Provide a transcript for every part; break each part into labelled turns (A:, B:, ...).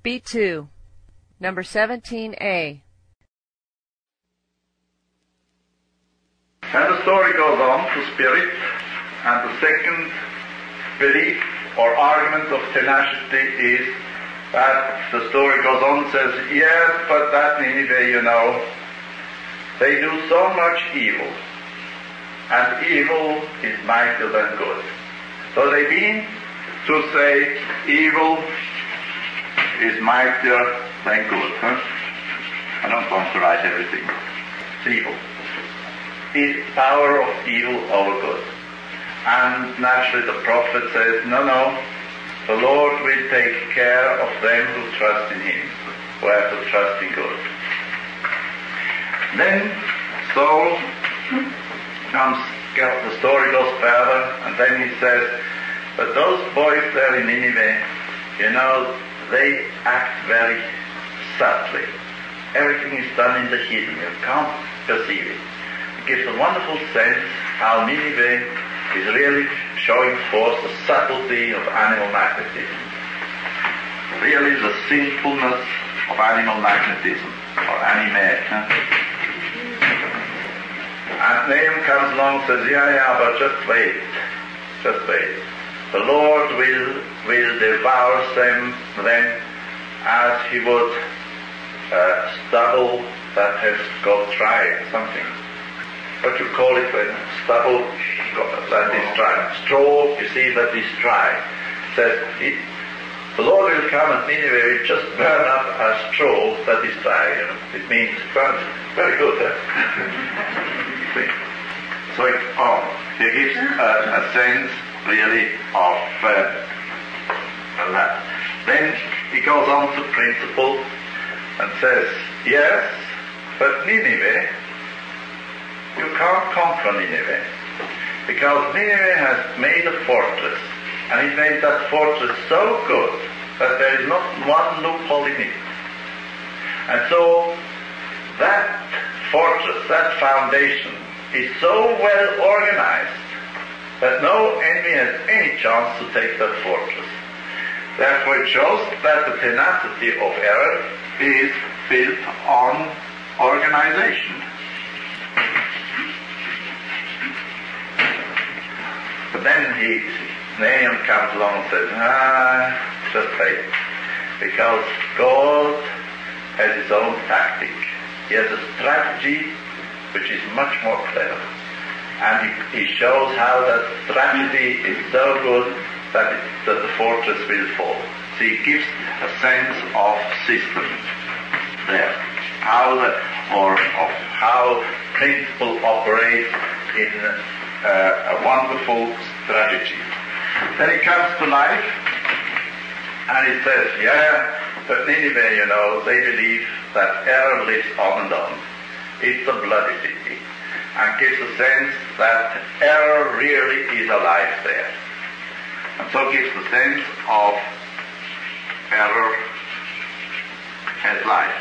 A: B2, number 17A.
B: And the story goes on to spirit, and the second belief or argument of tenacity is that the story goes on and says, yes, but that Nineveh, you know, they do so much evil, and evil is mightier than good. So they mean to say evil is mightier than good. I don't want to write everything. It's evil. Is power of evil over good. And naturally the prophet says, no, the Lord will take care of them who trust in Him, who have to trust in good. Then Saul the story goes further, and then he says, but those boys there in Nineveh, you know, they act very subtly. Everything is done in the hidden. You can't perceive it. It gives a wonderful sense how Nineveh is really showing forth the subtlety of animal magnetism. Really the sinfulness of animal magnetism, or anime. And Nahum comes along and says, yeah, but just wait. The Lord will devour them as He would stubble that has got dry, something. What you call it when stubble that is dry. Straw, you see, that is dry. Says, the Lord will come and Nineveh will just burn up as straw that is dry. You know. It means burn. Very good, So he gives a sense really of that. Then he goes on to principle and says, yes, but Nineveh, you can't conquer Nineveh, because Nineveh has made a fortress, and it made that fortress so good that there is not one loophole in it. And so that fortress, that foundation, is so well organized that no enemy has any chance to take that fortress. Therefore it shows that the tenacity of error is built on organization. But then Nahum comes along and says, just wait, because God has His own tactic. He has a strategy which is much more clever. And he shows how that strategy is so good that the fortress will fall. So he gives a sense of system there, how principle operates in a wonderful strategy. Then he comes to life, and he says, yeah, but Nineveh, you know, they believe that error lives on and on. It's a bloody city, and gives a sense that error really is alive there. And so gives the sense of error as life.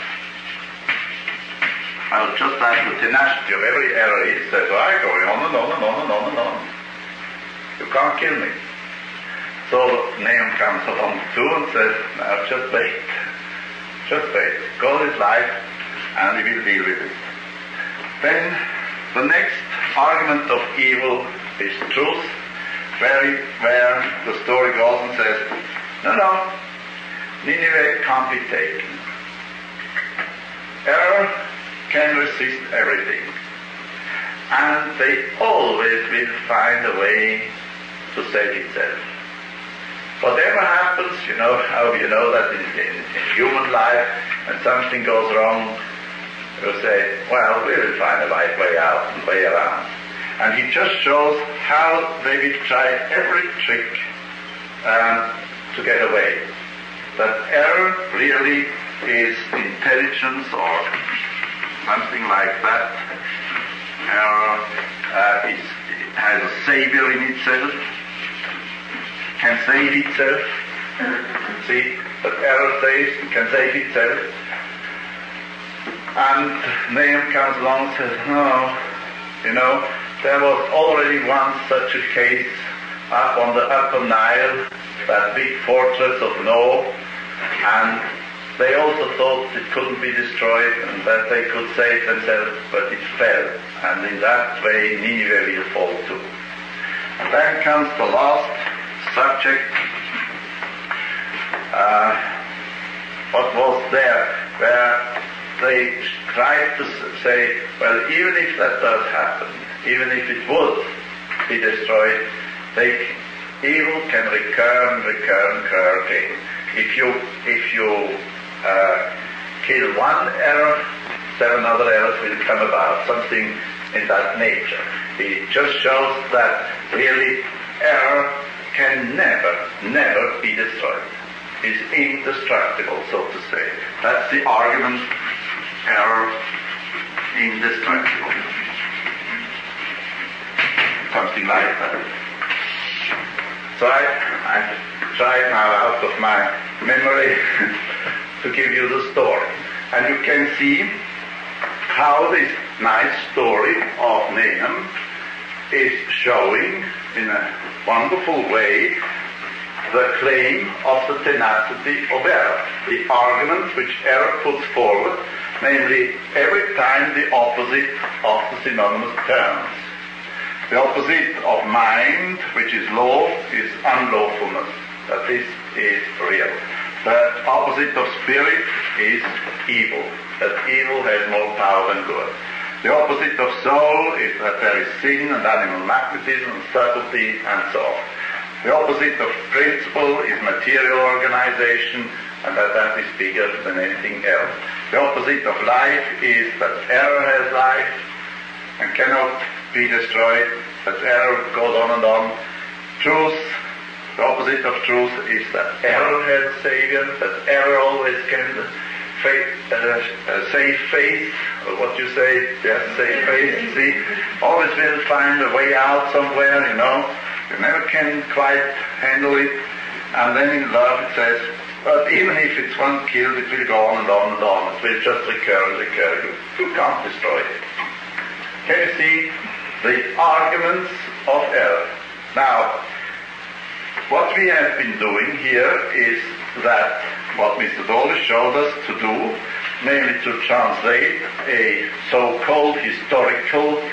B: Well, just as the tenacity of every error is, says, going on and on and on and on and on. You can't kill me. So Nahum comes along too and says, now just wait. God is life, and He will deal with it. Then the next argument of evil is truth, where the story goes and says, no, Nineveh can't be taken. Error can resist everything, and they always will find a way to save itself. Whatever happens, you know how you know that in human life, when something goes wrong, you say, well, we will find a right way out and way around. And he just shows how they will try every trick to get away. That error really is intelligence or something like that. Error has a savior in itself, can save itself. See, that error saves, can save itself. And Nahum comes along and says, no, you know, there was already once such a case up on the Upper Nile, that big fortress of No, and they also thought it couldn't be destroyed and that they could save themselves, but it fell. And in that way, Nineveh will fall too. And then comes the last subject. What was there, where they tried to say, well, even if that does happen, even if it would be destroyed, evil can recur again. If you kill one error, 7 other errors will come about, something in that nature. It just shows that really error can never be destroyed. It's indestructible, so to say. That's the argument, error indestructible. Something like that. So I tried now out of my memory to give you the story. And you can see how this nice story of Nahum is showing in a wonderful way the claim of the tenacity of error, the argument which error puts forward, namely every time the opposite of the synonymous terms. The opposite of mind, which is law, is unlawfulness. That this is real. The opposite of spirit is evil. That evil has more power than good. The opposite of soul is that there is sin and animal magnetism and subtlety and so on. The opposite of principle is material organization, and that is bigger than anything else. The opposite of life is that error has life and cannot be destroyed, that error goes on and on. Truth, the opposite of truth is that error has a savior, that error always can save faith, or what you say, yes, save faith, see, always will find a way out somewhere, you know. You never can quite handle it. And then in love it says, but even if it's once killed, it will go on and on and on. It will just recur and recur. You can't destroy it. Can you see the arguments of error? Now, what we have been doing here is that what Mr. Dawley showed us to do, namely to translate a so-called historical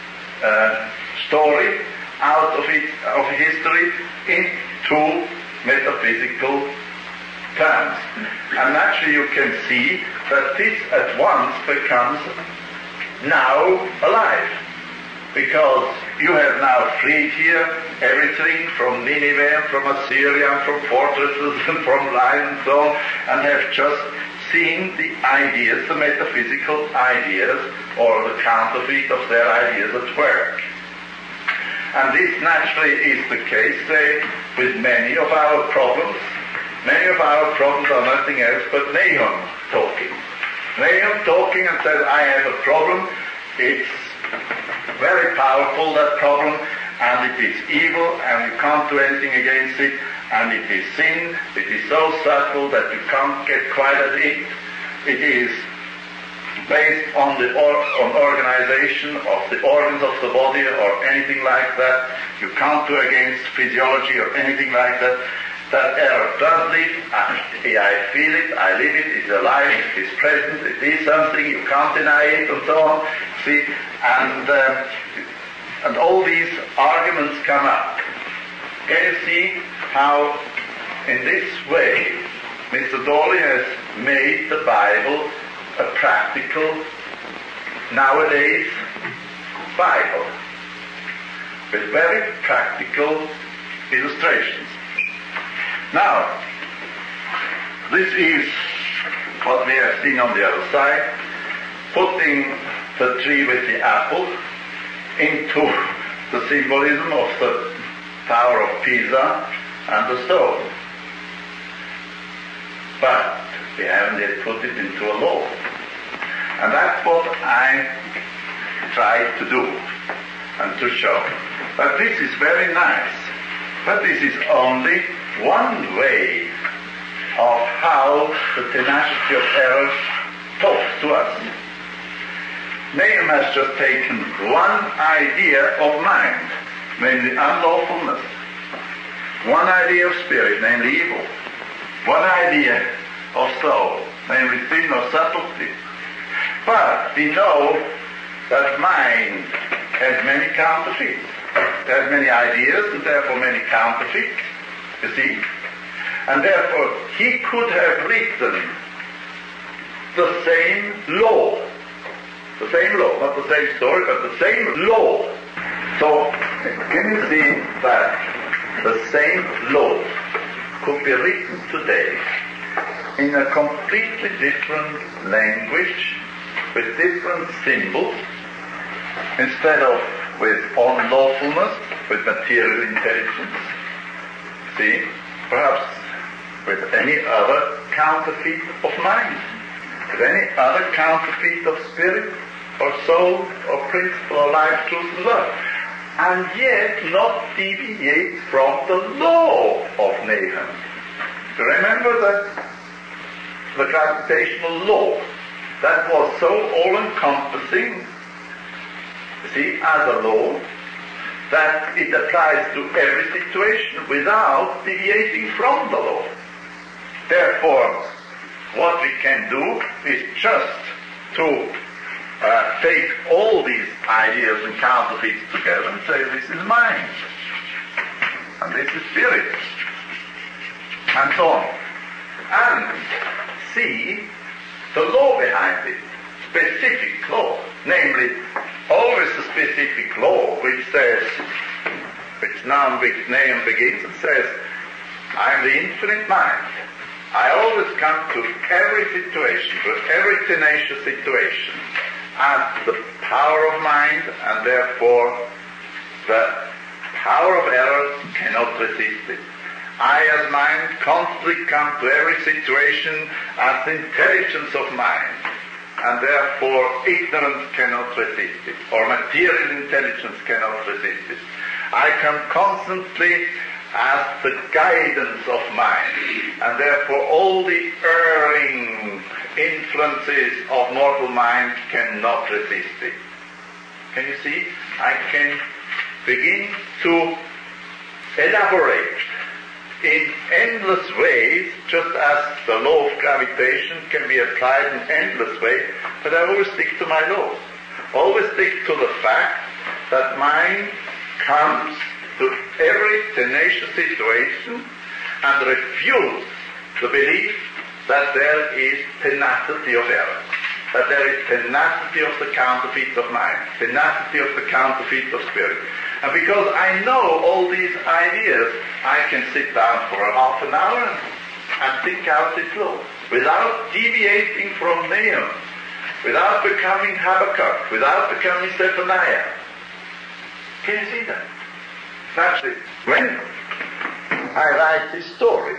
B: story out of history into metaphysical terms. And actually you can see that this at once becomes now alive, because you have now freed here everything from Nineveh, from Assyria, from fortresses, and from lions and so on, and have just seen the ideas, the metaphysical ideas, or the counterfeit of their ideas at work. And this naturally is the case, say, with many of our problems. Many of our problems are nothing else but Nahum talking. Nahum talking and says, I have a problem. It's very powerful, that problem, and it is evil, and you can't do anything against it, and it is sin. It is so subtle that you can't get quite at it. It is based on the organization of the organs of the body or anything like that. You can't do against physiology or anything like that. That error does live. I feel it, I live it, it's alive, it is present, it is something, you can't deny it, and so on. See, and all these arguments come up. Can you see how in this way Mr. Dawley has made the Bible a practical, nowadays, Bible, with very practical illustrations. Now, this is what we have seen on the other side, putting the tree with the apple into the symbolism of the Tower of Pisa and the stone. But we haven't yet put it into a law. And that's what I tried to do and to show. But this is very nice. But this is only one way of how the tenacity of error talks to us. Nahum has just taken one idea of mind, namely unlawfulness. One idea of spirit, namely evil. One idea or soul, namely sin or subtlety. But we know that mind has many counterfeits. It has many ideas and therefore many counterfeits, you see. And therefore he could have written the same law. The same law, not the same story, but the same law. So, can you see that the same law could be written today in a completely different language, with different symbols, instead of with unlawfulness, with material intelligence? See, perhaps with any other counterfeit of mind, with any other counterfeit of spirit, or soul, or principle, or life, truth, and love, and yet not deviate from the law of Nahum. Remember that the gravitational law that was so all-encompassing, see, as a law, that it applies to every situation without deviating from the law. Therefore, what we can do is just to take all these ideas and counterfeits together and say, this is mind, and this is spirit, and so on. And see the law behind it, specific law, namely, always a specific law which says, which Nahum begins and says, I am the infinite mind. I always come to every situation, to every tenacious situation, as the power of mind, and therefore the power of error cannot resist it. I, as mind, constantly come to every situation as the intelligence of mind, and therefore ignorance cannot resist it, or material intelligence cannot resist it. I come constantly as the guidance of mind, and therefore all the erring influences of mortal mind cannot resist it. Can you see? I can begin to elaborate in endless ways, just as the law of gravitation can be applied in endless ways, but I always stick to my law. Always stick to the fact that mind comes to every tenacious situation and refutes the belief that there is tenacity of error, that there is tenacity of the counterfeit of mind, tenacity of the counterfeit of spirit. And because I know all these ideas, I can sit down for a half an hour and think out this law, without deviating from Nahum, without becoming Habakkuk, without becoming Zephaniah. Can you see that? Naturally, when I write this story,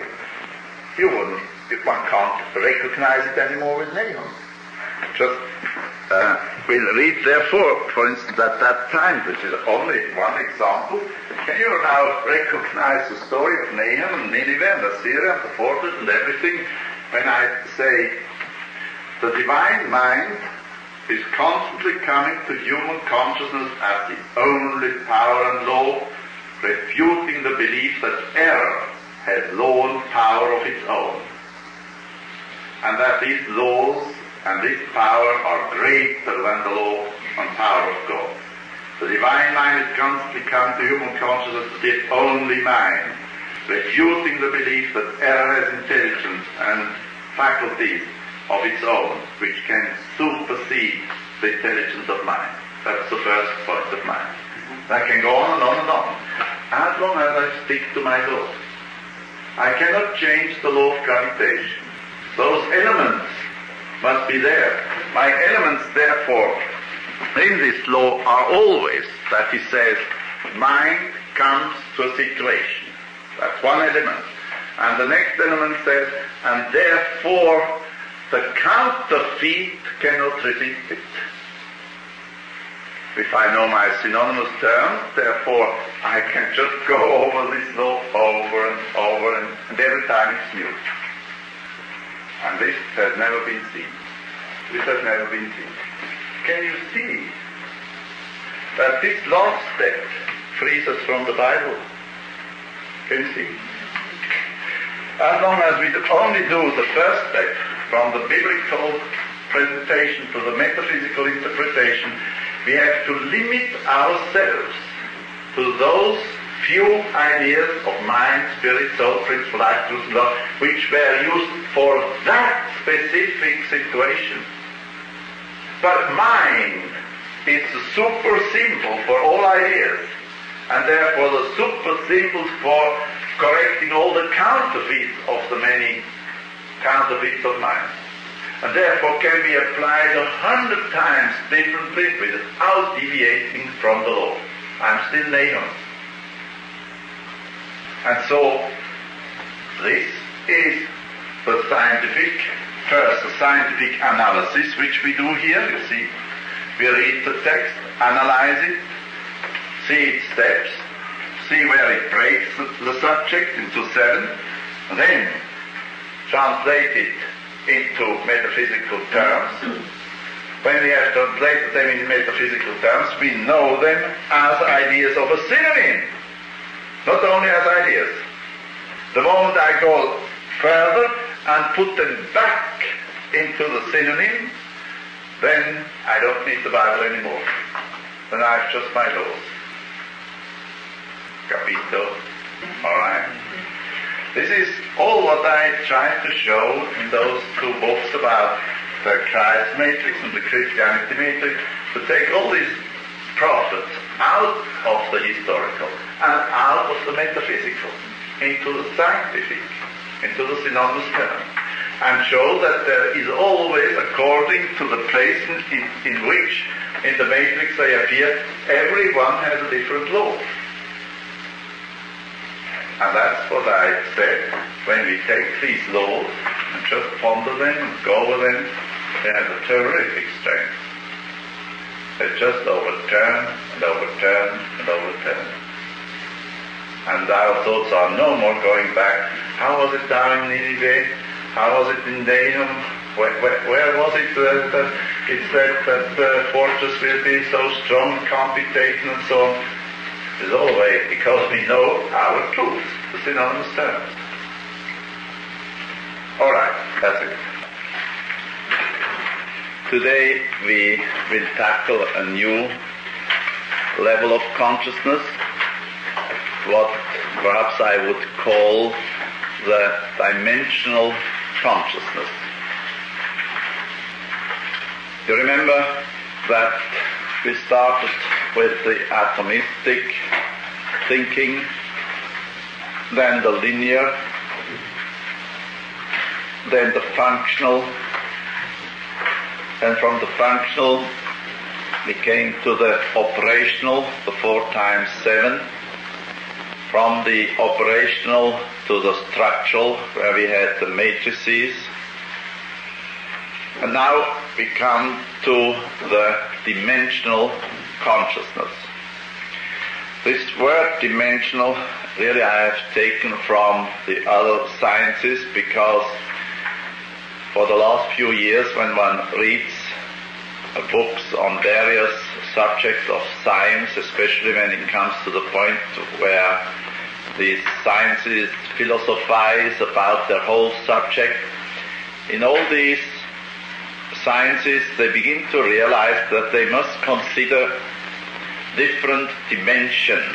B: one can't recognize it anymore with Nahum. Just we'll read, therefore, for instance, at that time, which is only one example, can you now recognize the story of Nahum and Nineveh and Assyria and the fortress and everything, when I say the divine mind is constantly coming to human consciousness as the only power and law, refuting the belief that error has law and power of its own, and that these laws and this power are greater than the law and power of God. The divine mind is constantly come to human consciousness as the only mind, refuting the belief that error has intelligence and faculties of its own, which can supersede the intelligence of mind. That's the first point of mind. I can go on and on and on, as long as I stick to my law. I cannot change the law of gravitation. Those elements must be there. My elements, therefore, in this law are always, that he says, mind comes to a situation. That's one element. And the next element says, and therefore the counterfeit cannot resist it. If I know my synonymous terms, therefore I can just go over this law over and over, and every time it's new. And this has never been seen. This has never been seen. Can you see that this last step frees us from the Bible? Can you see? as long as we only do the first step from the biblical presentation to the metaphysical interpretation, we have to limit ourselves to those few ideas of mind, spirit, soul, principle, life, truth, and love, which were used for that specific situation. But mind is the super symbol for all ideas, and therefore the super symbol for correcting all the counterfeits of the many counterfeits of mind. And therefore can be applied 100 times differently without deviating from the law. I'm still Nahum. And so, this is the scientific analysis which we do here. You see, we read the text, analyze it, see its steps, see where it breaks the subject into 7, and then translate it into metaphysical terms. When we have translated them in metaphysical terms, we know them as ideas of a synonym, not only as ideas. The moment I go further and put them back into the synonym, then I don't need the Bible anymore. Then I have just my laws. Capito. Alright. This is all what I tried to show in those 2 books about the Christ matrix and the Christianity matrix, to take all these prophets out of the historical and out of the metaphysical into the scientific, into the synonymous term, and show that there is always, according to the place in which in the matrix they appear, everyone has a different law. And that's what I said, when we take these laws and just ponder them and go over them, they have a terrific strength. They just overturn and overturn and overturn. And our thoughts are no more going back. How was it down in Nineveh? How was it in Nahum? Where was it that it said that the fortress will be so strong, can't be taken, and so on? It's all away, because we know our truth, the synonymous terms. All right, that's it. Today we will tackle a new level of consciousness, what perhaps I would call the dimensional consciousness. You remember that we started with the atomistic thinking, then the linear, then the functional, and from the functional we came to the operational, the 4 times 7, from the operational to the structural, where we had the matrices, and now we come to the dimensional consciousness. This word dimensional really I have taken from the other sciences, because for the last few years when one reads books on various subjects of science, especially when it comes to the point where the sciences philosophize about their whole subject, in all these sciences they begin to realize that they must consider different dimensions,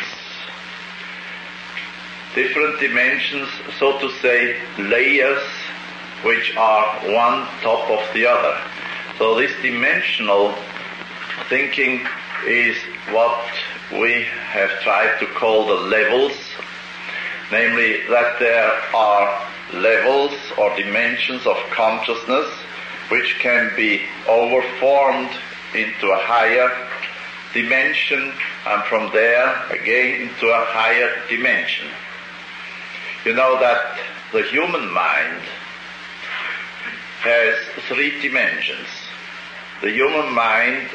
B: so to say, layers which are one top of the other. So this dimensional thinking is what we have tried to call the levels, namely that there are levels or dimensions of consciousness which can be overformed into a higher dimension, and from there again into a higher dimension. You know that the human mind has 3 dimensions. The human mind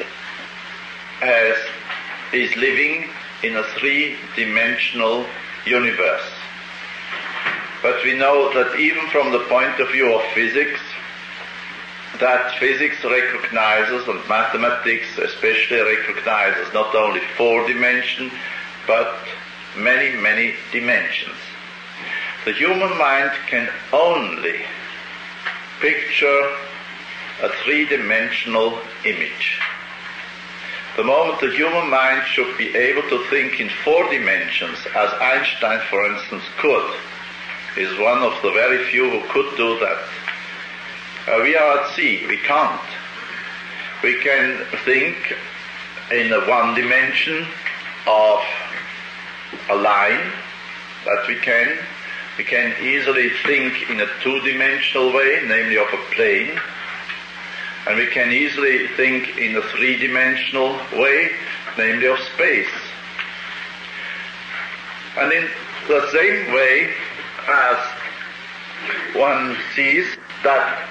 B: is living in a 3-dimensional universe. But we know that even from the point of view of physics, that physics recognizes, and mathematics especially recognizes, not only 4 dimensions, but many, many dimensions. The human mind can only picture a three-dimensional image. The moment the human mind should be able to think in 4 dimensions, as Einstein, for instance, could, is one of the very few who could do that. We are at sea, we can't. We can think in a 1 dimension of a line, that we can. We can easily think in a 2-dimensional way, namely of a plane. And we can easily think in a 3-dimensional way, namely of space. And in the same way as one sees that,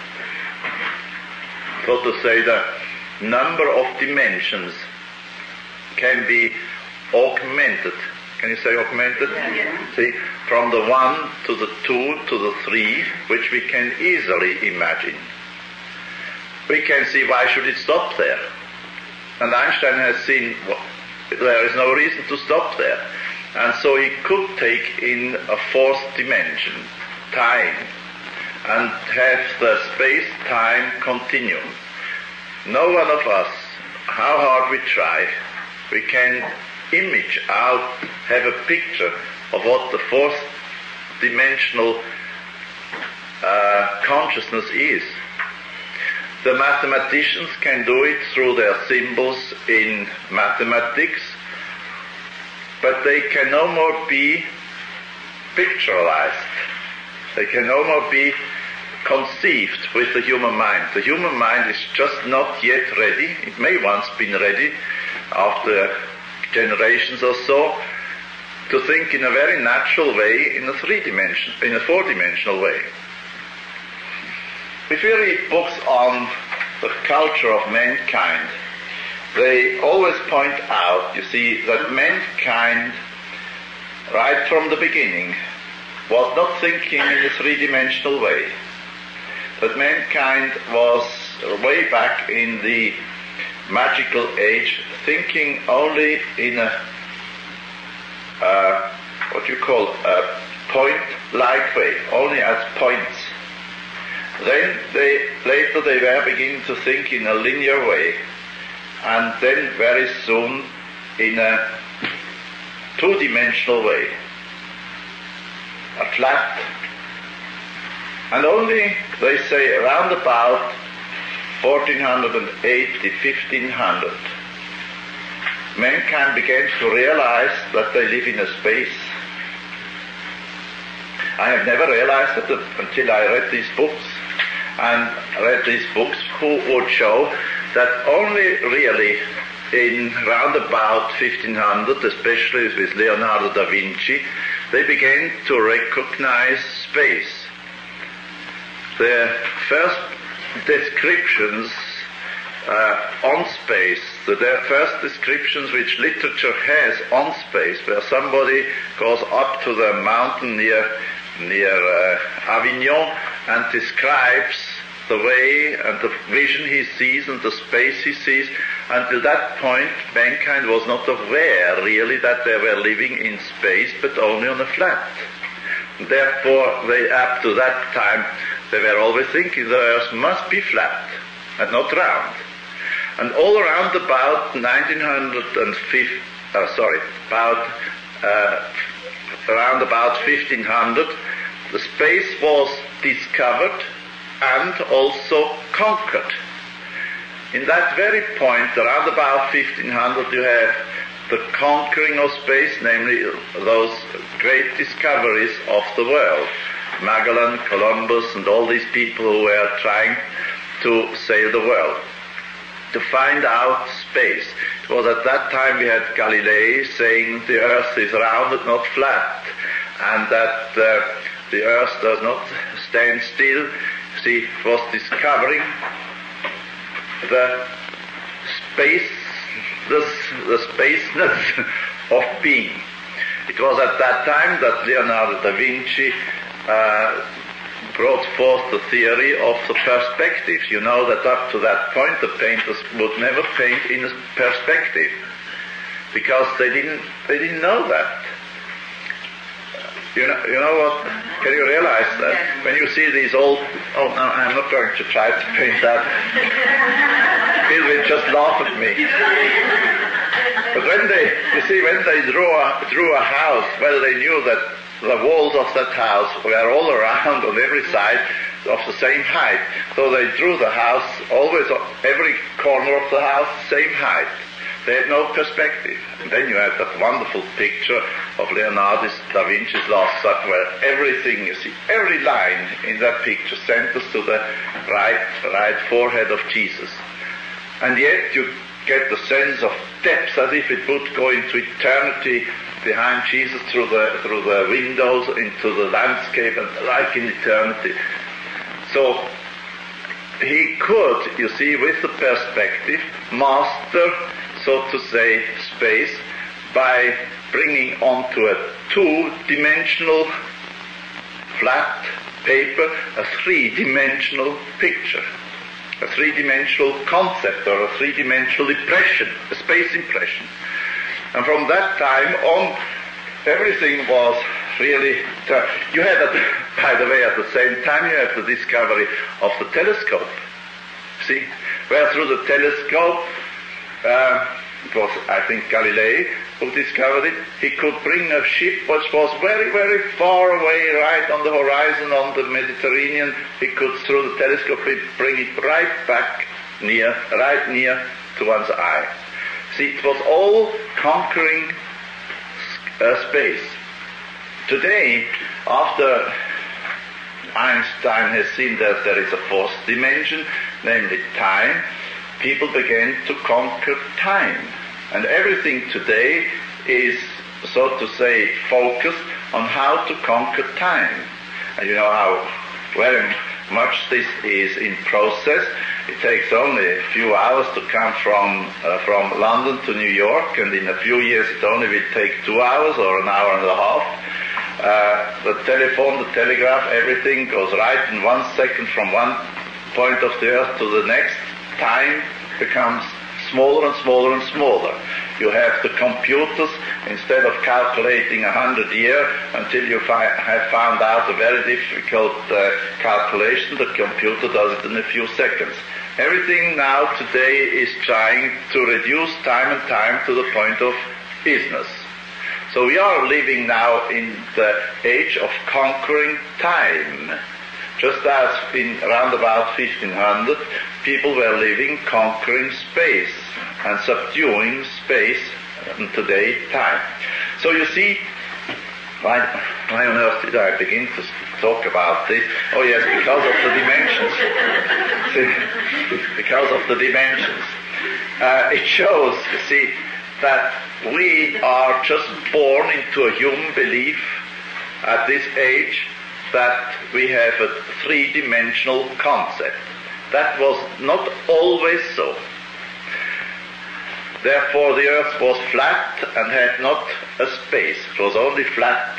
B: so to say, the number of dimensions can be augmented. Can you say augmented?
C: Yeah.
B: See, from the 1 to the 2 to the 3, which we can easily imagine. We can see why should it stop there. And Einstein has seen there is no reason to stop there. And so he could take in a 4th dimension, time, and have the space-time continuum. No one of us, how hard we try, we can image out, have a picture of what the 4th dimensional consciousness is. The mathematicians can do it through their symbols in mathematics, but they can no more be pictorialized. They can no more be conceived with the human mind. The human mind is just not yet ready. It may once been ready after generations or so to think in a very natural way, in a 4-dimensional way. If you read books on the culture of mankind, they always point out, you see, that mankind, right from the beginning, was not thinking in a 3-dimensional way. That mankind was way back in the magical age thinking only in a what you call a point-like way, only as points. Then later they were beginning to think in a linear way, and then very soon in a 2-dimensional way, a flat. And only, they say, around about 1480, 1500, mankind began to realize that they live in a space. I have never realized it until I read these books. And read these books who would show that only really in round about 1500, especially with Leonardo da Vinci, they began to recognize space. The first descriptions on space, the first descriptions which literature has on space, where somebody goes up to the mountain near Avignon and describes the way and the vision he sees and the space he sees. Until that point, mankind was not aware really that they were living in space, but only on a flat. Therefore, they, up to that time, they were always thinking the earth must be flat and not round. And all around about around about 1500, the space was discovered and also conquered. In that very point, around about 1500, you have the conquering of space, namely those great discoveries of the world. Magellan, Columbus, and all these people who were trying to sail the world, to find out space. It was at that time we had Galilei saying the earth is round and not flat, and that the earth does not stand still. See, it was discovering the space, the spaceness of being. It was at that time that Leonardo da Vinci brought forth the theory of the perspective. You know that up to that point the painters would never paint in a perspective, because they didn't know that. You know what? Can you realize that? When you see these old... Oh, no, I'm not going to try to paint that. He will just laugh at me. But when they drew a house, well, they knew that the walls of that house were all around on every side of the same height. So they drew the house always, every corner of the house, same height. They had no perspective. And then you had that wonderful picture of Leonardo da Vinci's Last Supper, where everything, you see, every line in that picture centers to the right forehead of Jesus. And yet you get the sense of depth as if it would go into eternity behind Jesus through the windows into the landscape, and like in eternity. So he could, you see, with the perspective, master, so to say, space by bringing onto a two-dimensional flat paper a three-dimensional picture, a three-dimensional concept, or a three-dimensional impression, a space impression. And from that time on, everything was really... You had, by the way, at the same time, you had the discovery of the telescope. See? Where through the telescope, it was, I think, Galilei who discovered it. He could bring a ship which was very, very far away, right on the horizon, on the Mediterranean. He could, through the telescope, bring it right back right near to one's eye. See, it was all conquering space. Today, after Einstein has seen that there is a fourth dimension, namely time, people began to conquer time. And everything today is, so to say, focused on how to conquer time. And you know how very much this is in process. It takes only a few hours to come from London to New York, and in a few years it only will take 2 hours or an hour and a half. The telephone, the telegraph, everything goes right in 1 second from one point of the earth to the next. Time becomes smaller and smaller and smaller. You have the computers, instead of calculating 100 years until you have found out a very difficult calculation, the computer does it in a few seconds. Everything now today is trying to reduce time and time to the point of isness. So we are living now in the age of conquering time. Just as in around about 1500, people were living conquering space and subduing space, and today time. So you see, why on earth did I begin to talk about this? Oh yes, because of the dimensions. Because of the dimensions. It shows, you see, that we are just born into a human belief at this age that we have a three-dimensional concept. That was not always so. Therefore the earth was flat and had not a space. It was only flat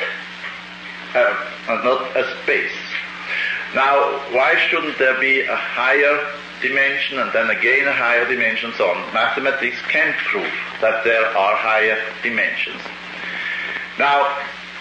B: and not a space. Now, why shouldn't there be a higher dimension and then again a higher dimension, so on? Mathematics can prove that there are higher dimensions. Now,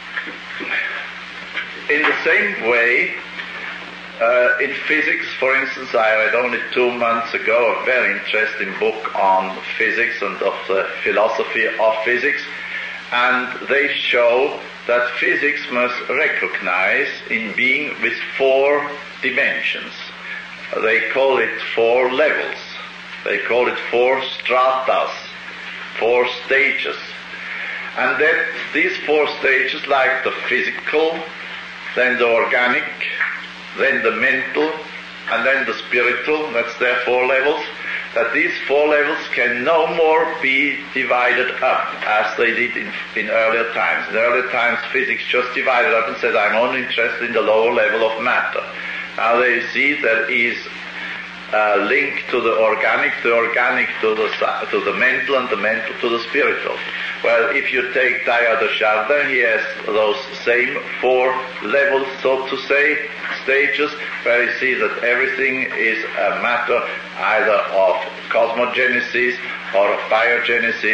B: in the same way, in physics, for instance, I read only 2 months ago a very interesting book on physics and of the philosophy of physics, and they show that physics must recognize in being with 4 dimensions. They call it 4 levels. They call it 4 stratas, 4 stages. And that these 4 stages, like the physical, then the organic, then the mental, and then the spiritual, that's their 4 levels, that these 4 levels can no more be divided up as they did in earlier times. In earlier times, physics just divided up and said, I'm only interested in the lower level of matter. Now they see there is a link to the organic to the mental, and the mental to the spiritual. Well, if you take Teilhard de Chardin, he has those same 4 levels, so to say, stages, where you see that everything is a matter either of cosmogenesis or of biogenesis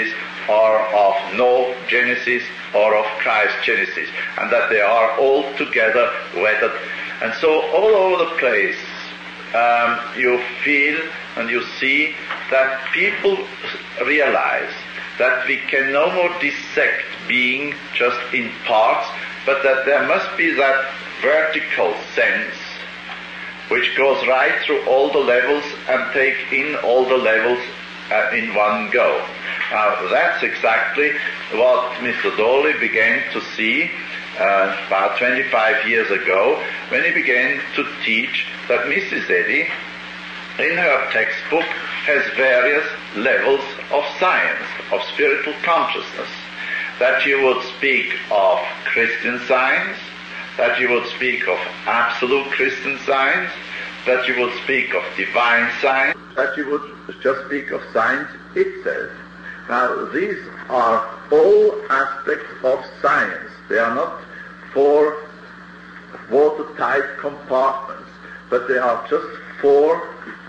B: or of no Genesis or of Christ Genesis, and that they are all together wedded. And so all over the place you feel and you see that people realize that we can no more dissect being just in parts, but that there must be that vertical sense which goes right through all the levels and take in all the levels in one go. Now that's exactly what Mr. Dawley began to see about 25 years ago when he began to teach that Mrs. Eddy in her textbook has various levels of science, of spiritual consciousness. That you would speak of Christian Science, that you would speak of absolute Christian Science, that you would speak of divine science, that you would just speak of science itself. Now, these are all aspects of science. They are not four watertight compartments, but they are just four,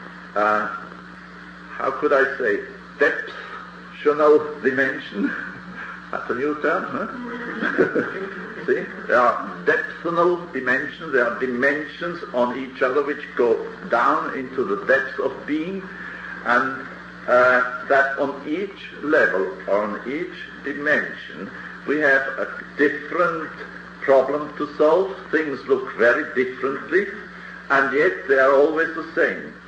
B: how could I say, depth-tional dimension. That's a new term, huh? See? There are depthal dimensions, there are dimensions on each other which go down into the depths of being, and that on each level, or on each dimension, we have a different problem to solve. Things look very differently, and yet they are always the same.